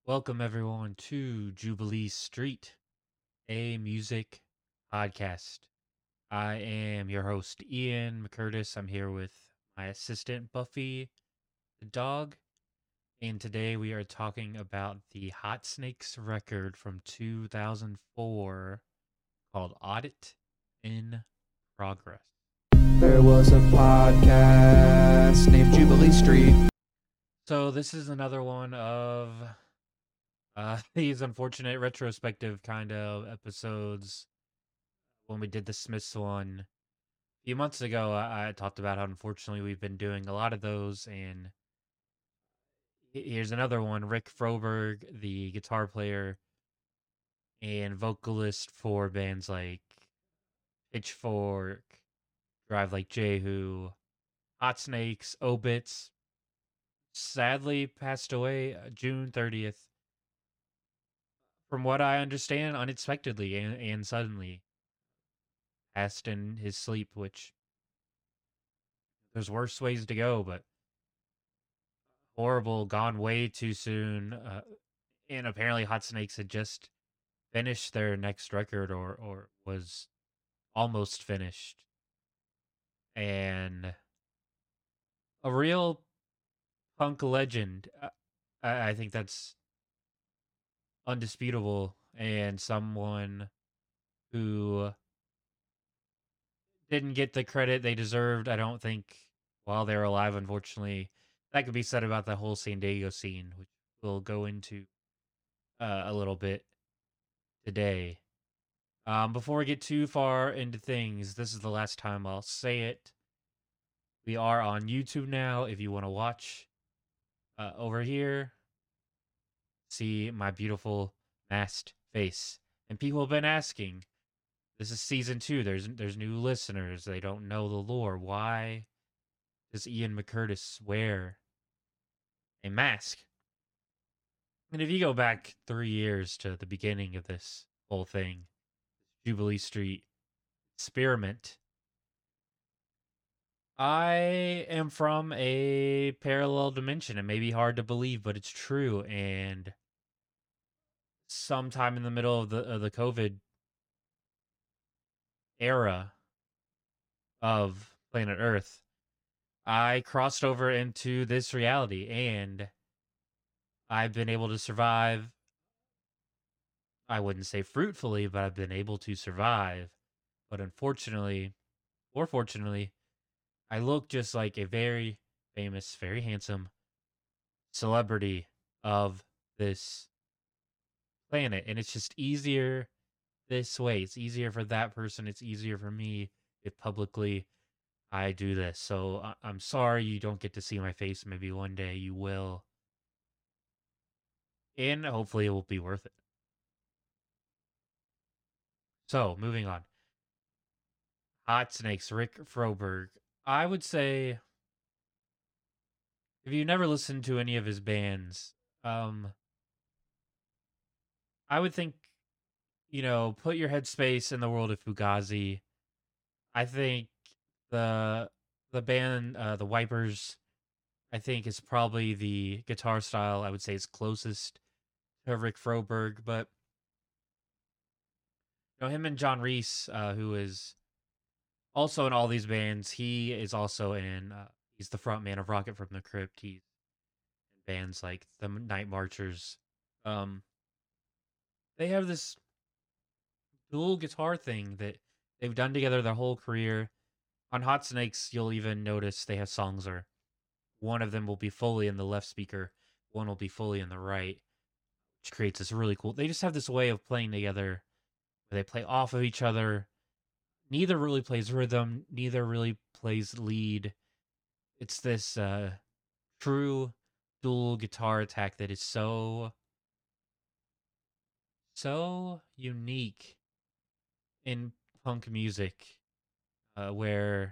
Welcome everyone to Jubilee Street, a music podcast. I am your host, Ian McCurtis. I'm here with my assistant, Buffy the dog, and today we are talking about the Hot Snakes record from 2004 called Audit in Progress. There was a podcast named Jubilee Street. So this is another one of these unfortunate retrospective kind of episodes. When we did the Smiths one a few months ago, I talked about how unfortunately we've been doing a lot of those, and here's another one. Rick Froberg, the guitar player and vocalist for bands like Pitchfork, Drive Like Jehu, Hot Snakes, Obits, sadly passed away June 30th. From what I understand, unexpectedly and suddenly passed in his sleep, which there's worse ways to go, but horrible, gone way too soon. And apparently, Hot Snakes had just finished their next record, or was almost finished, and a real punk legend. I think that's undisputable, and someone who didn't get the credit they deserved. I don't think while they were alive. Unfortunately, that could be said about the whole San Diego scene, which we'll go into a little bit today. Before we get too far into things, this is the last time I'll say it. We are on YouTube now. If you want to watch over here, see my beautiful masked face. And people have been asking, this is season 2. There's new listeners. They don't know the lore. Why does Ian McCurtis wear a mask? And if you go back 3 years to the beginning of this whole thing, Jubilee Street experiment, I am from a parallel dimension. It may be hard to believe, but it's true. And sometime in the middle of the COVID era of planet Earth, I crossed over into this reality, and I've been able to survive. I wouldn't say fruitfully, but I've been able to survive. But unfortunately, or fortunately, I look just like a very famous, very handsome celebrity of this planet, and it's just easier this way. It's easier for that person. It's easier for me if publicly I do this. So I'm sorry you don't get to see my face. Maybe one day you will, and hopefully it will be worth it. So moving on. Hot Snakes, Rick Froberg. I would say if you never listened to any of his bands, I would think, put your headspace in the world of Fugazi. I think the the band, the Wipers, I think is probably the guitar style I would say is closest to Rick Froberg. But him and John Reese, who is also in all these bands, he is also in. He's the front man of Rocket from the Crypt. He's in bands like the Night Marchers. Um, they have this dual guitar thing that they've done together their whole career. On Hot Snakes, you'll even notice they have songs where one of them will be fully in the left speaker, one will be fully in the right, which creates this really cool. They just have this way of playing together where they play off of each other. Neither really plays rhythm, neither really plays lead. It's this true dual guitar attack that is so unique in punk music, where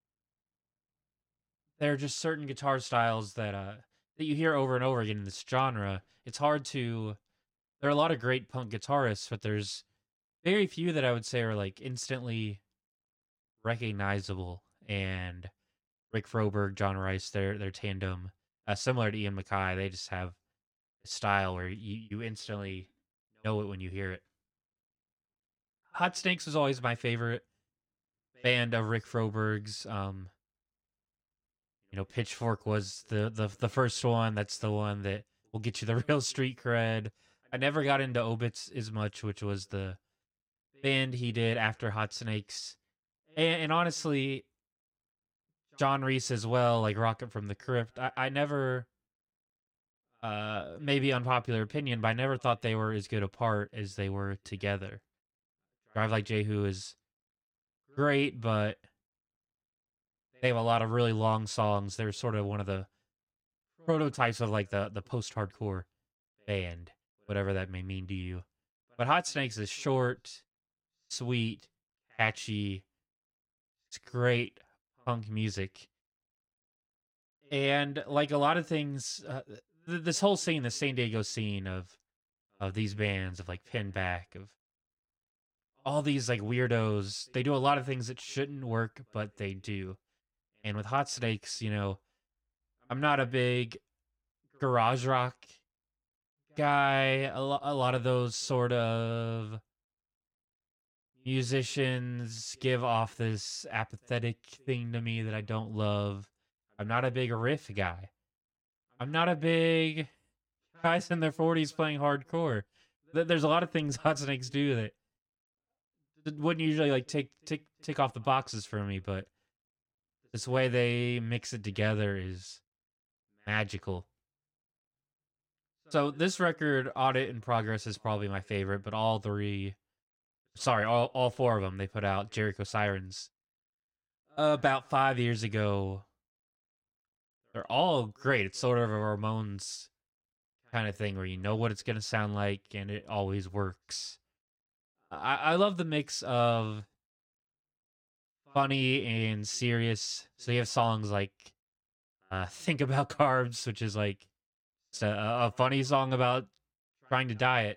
there are just certain guitar styles that you hear over and over again in this genre. It's hard to. There are a lot of great punk guitarists, but there's very few that I would say are like instantly recognizable. And Rick Froberg, John Rice, their tandem, similar to Ian MacKaye, they just have style where you instantly know it when you hear it. Hot Snakes was always my favorite band of Rick Froberg's. Pitchfork was the first one. That's the one that will get you the real street cred. I never got into Obits as much, which was the band he did after Hot Snakes. And honestly, John Reese as well, like Rocket from the Crypt. I never, maybe unpopular opinion, but I never thought they were as good apart as they were together. Drive Like Jehu is great, but they have a lot of really long songs. They're sort of one of the prototypes of like the post-hardcore band, whatever that may mean to you. But Hot Snakes is short, sweet, catchy. It's great punk music. And like a lot of things, this whole scene, the San Diego scene of these bands, of like Pinback, of all these like weirdos, they do a lot of things that shouldn't work, but they do. And with Hot Snakes, I'm not a big garage rock guy. A lot of those sort of musicians give off this apathetic thing to me that I don't love. I'm not a big riff guy. I'm not a big guys in their 40s playing hardcore. There's a lot of things Hot Snakes do that wouldn't usually like tick off the boxes for me, but this way they mix it together is magical. So this record, Audit in Progress, is probably my favorite, but all four of them, they put out Jericho Sirens about 5 years ago. They're all great. It's sort of a Ramones kind of thing where you know what it's going to sound like and it always works. I love the mix of funny and serious. So you have songs like Think About Carbs, which is like a funny song about trying to diet.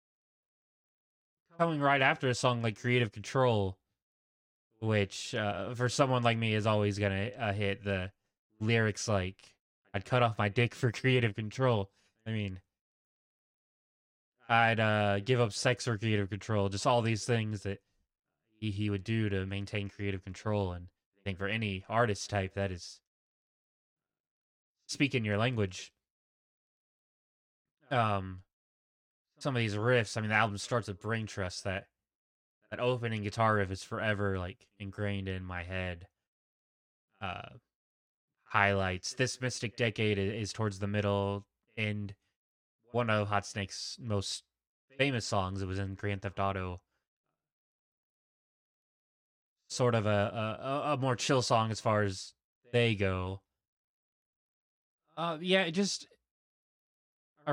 Coming right after a song like Creative Control, which for someone like me is always going to hit the lyrics like, I'd cut off my dick for creative control. I mean, I'd give up sex for creative control. Just all these things that he would do to maintain creative control. And I think for any artist type, that is speaking your language. Some of these riffs, I mean, the album starts with Brain Trust. That opening guitar riff is forever like ingrained in my head. Highlights. This Mystic Decade is towards the middle end. One of Hot Snake's most famous songs. It was in Grand Theft Auto. Sort of a more chill song as far as they go. Yeah, it just I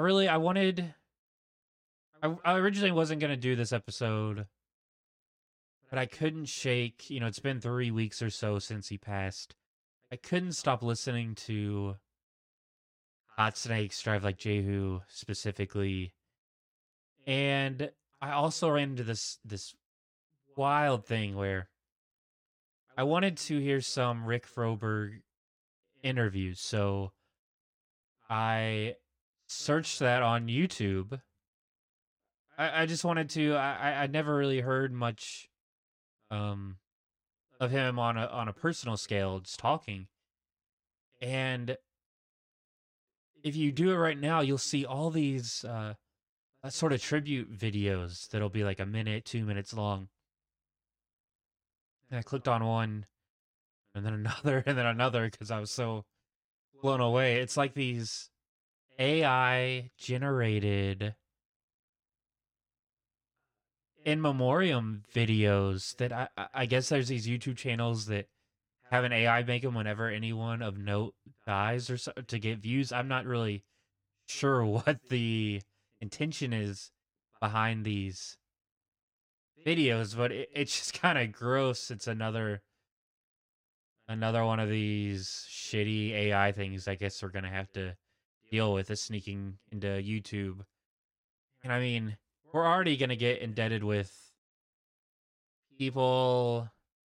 originally wasn't gonna do this episode, but I couldn't shake. It's been 3 weeks or so since he passed. I couldn't stop listening to Hot Snakes, Drive Like Jehu specifically. And I also ran into this wild thing where I wanted to hear some Rick Froberg interviews. So I searched that on YouTube. I just wanted to I never really heard much of him on a personal scale, just talking. And if you do it right now, you'll see all these sort of tribute videos that'll be like a minute, 2 minutes long. And I clicked on one, and then another, and then another, because I was so blown away. It's like these AI generated in memoriam videos that I guess there's these YouTube channels that have an AI make them whenever anyone of note dies or so, to get views. I'm not really sure what the intention is behind these videos, but it's just kind of gross. It's another one of these shitty AI things I guess we're gonna have to deal with, is sneaking into YouTube. And I mean, we're already gonna get indebted with people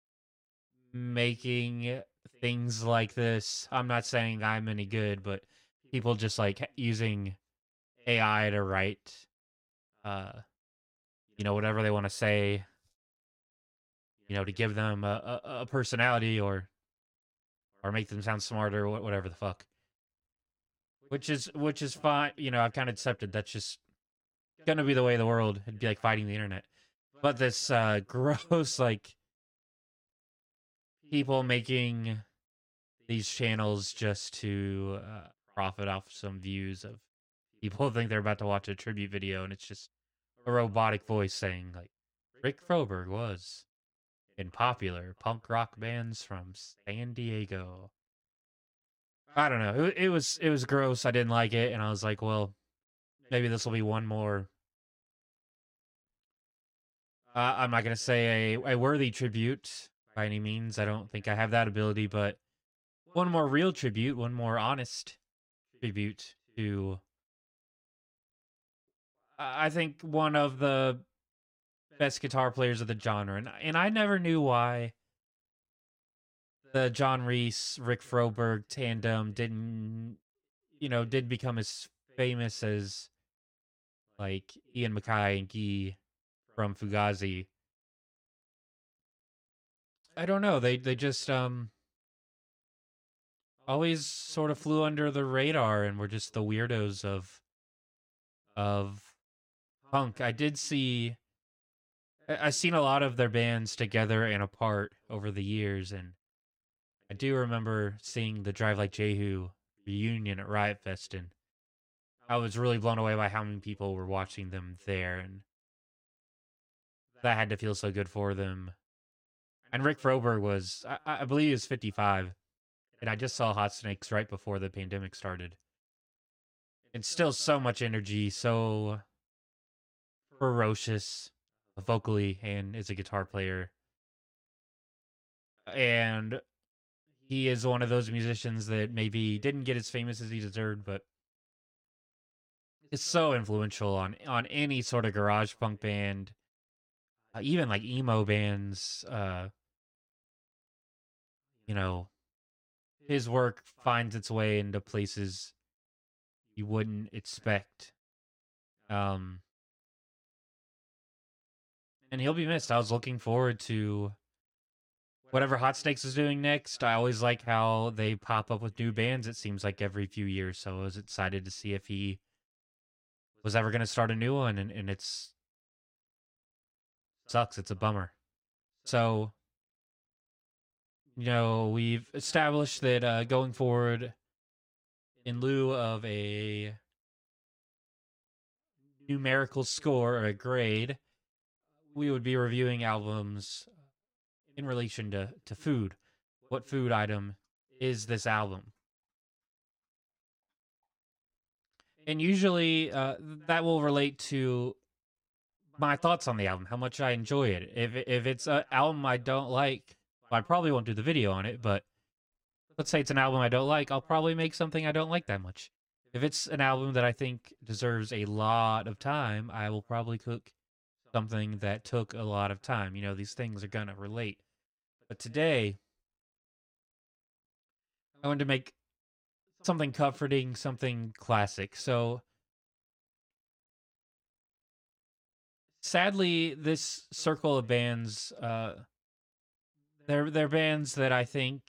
making things like this. I'm not saying I'm any good, but people just like using AI to write, uh, whatever they want to say, to give them a personality or make them sound smarter, whatever the fuck. Which is fine. I've kind of accepted that's just gonna be the way of the world. It'd be like fighting the internet. But this gross like people making these channels just to profit off some views of people think they're about to watch a tribute video, and it's just a robotic voice saying like Rick Froberg was in popular punk rock bands from San Diego. I don't know. It was gross. I didn't like it, and I was like, well, maybe this will be one more. I'm not gonna say a worthy tribute by any means. I don't think I have that ability, but one more real tribute, one more honest tribute to. I think one of the best guitar players of the genre, and I never knew why the John Reese Rick Froberg tandem did become as famous as like Ian MacKaye and Guy from Fugazi. I don't know. They just always sort of flew under the radar and were just the weirdos of punk. I've seen a lot of their bands together and apart over the years, and I do remember seeing the Drive Like Jehu reunion at Riot Fest, and I was really blown away by how many people were watching them there, and that had to feel so good for them. And Rick Froberg was, I believe he was 55, and I just saw Hot Snakes right before the pandemic started. And still so much energy, so ferocious vocally and as a guitar player. And he is one of those musicians that maybe didn't get as famous as he deserved, but is so influential on any sort of garage punk band, even like emo bands. His work finds its way into places you wouldn't expect. And he'll be missed. I was looking forward to whatever Hot Snakes is doing next. I always like how they pop up with new bands, it seems like every few years. So I was excited to see if he was ever going to start a new one, and it's sucks. It's a bummer. So, we've established that going forward, in lieu of a numerical score or a grade, we would be reviewing albums in relation to food. What food item is this album? And usually that will relate to my thoughts on the album, how much I enjoy it. If it's an album I don't like, well, I probably won't do the video on it, but let's say it's an album I don't like, I'll probably make something I don't like that much. If it's an album that I think deserves a lot of time, I will probably cook something that took a lot of time. These things are going to relate. But today, I wanted to make something comforting, something classic. So, sadly, this circle of bands, they're bands that I think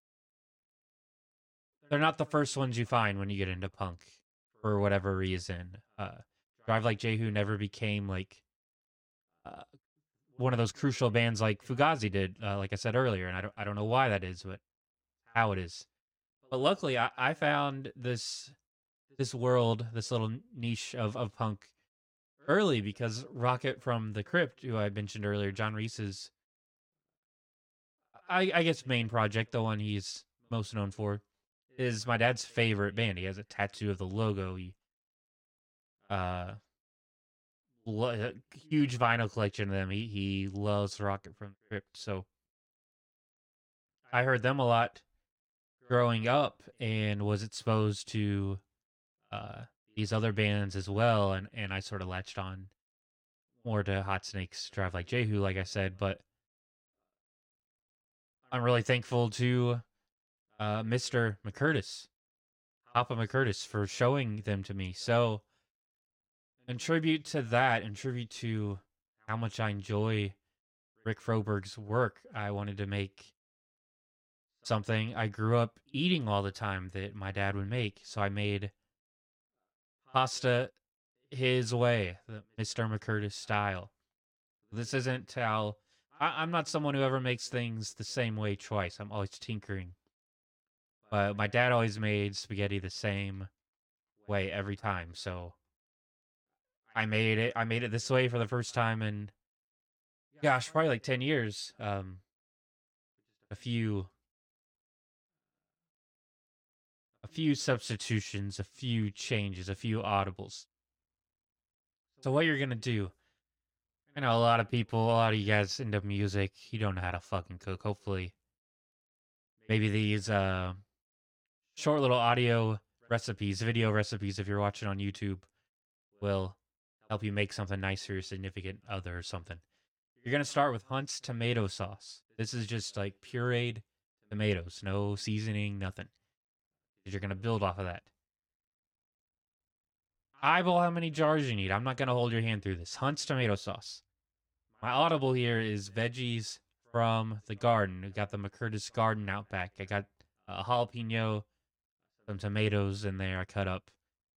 they're not the first ones you find when you get into punk for whatever reason. Drive Like Jehu never became like one of those crucial bands like Fugazi did, like I said earlier, and I don't know why that is, but how it is. But luckily, I found this world, this little niche of punk early, because Rocket from the Crypt, who I mentioned earlier, John Reese's, I guess, main project, the one he's most known for, is my dad's favorite band. He has a tattoo of the logo. He, huge vinyl collection of them. He loves Rocket from the Crypt. So I heard them a lot growing up and was exposed to these other bands as well, and I sort of latched on more to Hot Snakes, Drive Like Jehu, like I said. But I'm really thankful to Mr. McCurtis, Papa McCurtis, for showing them to me. So in tribute to that, in tribute to how much I enjoy Rick Froberg's work, I wanted to make something I grew up eating all the time that my dad would make. So I made pasta his way, the Mr. McCurtis style. This isn't how I'm not someone who ever makes things the same way twice. I'm always tinkering. But my dad always made spaghetti the same way every time. So I made it. I made it this way for the first time in, gosh, probably like 10 years. A few substitutions, a few changes, a few audibles. So what you're gonna do? I know a lot of people, a lot of you guys into music. You don't know how to fucking cook. Hopefully, maybe these short little audio recipes, video recipes, if you're watching on YouTube, will help you make something nice for your significant other or something. You're gonna start with Hunt's tomato sauce. This is just like pureed tomatoes, no seasoning, nothing. You're gonna build off of that. Eyeball how many jars you need. I'm not gonna hold your hand through this. Hunt's tomato sauce. My audible here is veggies from the garden. We got the McCurtis Garden Outback. I got a jalapeno, some tomatoes in there I cut up,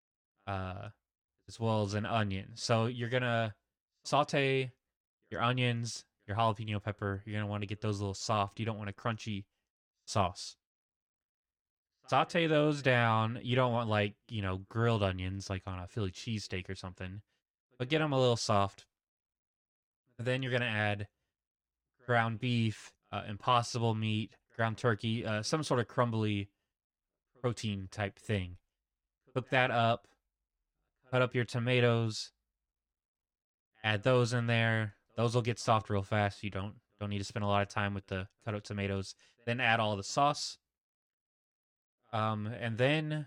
as well as an onion. So you're gonna saute your onions, your jalapeno pepper. You're gonna want to get those a little soft. You don't want a crunchy sauce. Saute those down. You don't want like, grilled onions like on a Philly cheesesteak or something, but get them a little soft. Then you're going to add ground beef, impossible meat, ground turkey, some sort of crumbly protein type thing. Cook that up. Cut up your tomatoes. Add those in there. Those will get soft real fast. You don't need to spend a lot of time with the cut up tomatoes. Then add all the sauce. And then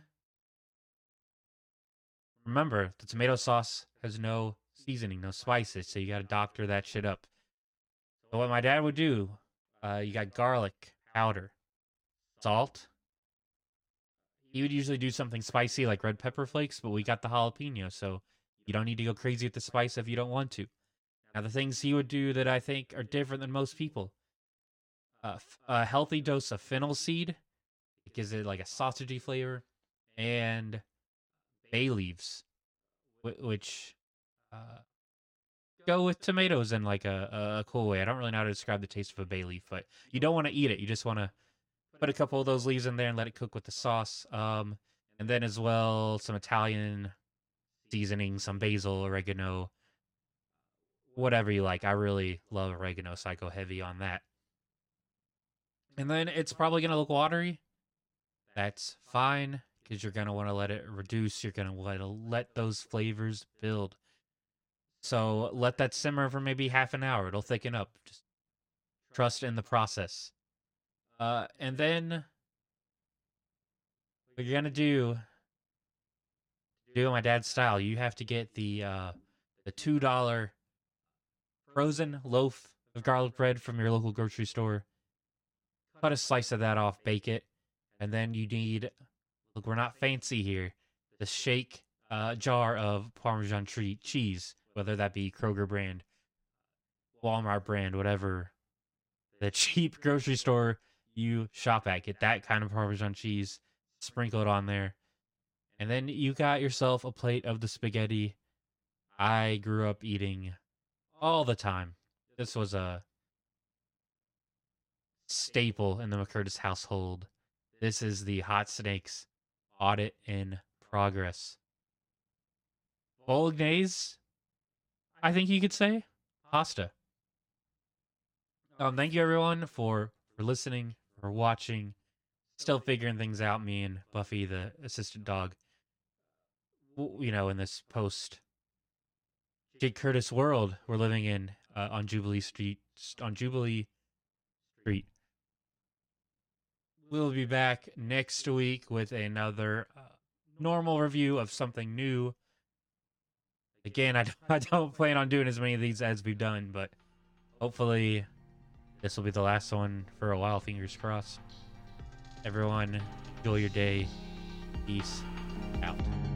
remember, the tomato sauce has no seasoning, no spices, so you got to doctor that shit up. So what my dad would do, you got garlic powder, salt. He would usually do something spicy like red pepper flakes, but we got the jalapeno, so you don't need to go crazy with the spice if you don't want to. Now, the things he would do that I think are different than most people. A healthy dose of fennel seed. It gives it like a sausagey flavor. And bay leaves, which go with tomatoes in like a cool way. I don't really know how to describe the taste of a bay leaf, but you don't want to eat it. You just want to put a couple of those leaves in there and let it cook with the sauce. And then as well, some Italian seasoning, some basil, oregano, whatever you like. I really love oregano, so I go heavy on that. And then it's probably going to look watery. That's fine, because you're going to want to let it reduce. You're going to want to let those flavors build. So let that simmer for maybe half an hour. It'll thicken up. Just trust in the process. And then what you're going to do my dad's style, you have to get the $2 frozen loaf of garlic bread from your local grocery store. Cut a slice of that off, bake it. And then you need, look, we're not fancy here, the shake jar of Parmesan cheese, whether that be Kroger brand, Walmart brand, whatever, the cheap grocery store you shop at. Get that kind of Parmesan cheese, sprinkle it on there. And then you got yourself a plate of the spaghetti I grew up eating all the time. This was a staple in the McCurtis household. This is the Hot Snakes audit in progress. Bolognese, I think you could say. Pasta. Thank you everyone for listening, for watching. Still figuring things out, me and Buffy, the assistant dog. In this post Jake Curtis world we're living in on Jubilee Street. We'll be back next week with another normal review of something new. Again, I don't plan on doing as many of these as we've done, but hopefully this will be the last one for a while. Fingers crossed. Everyone, enjoy your day. Peace out.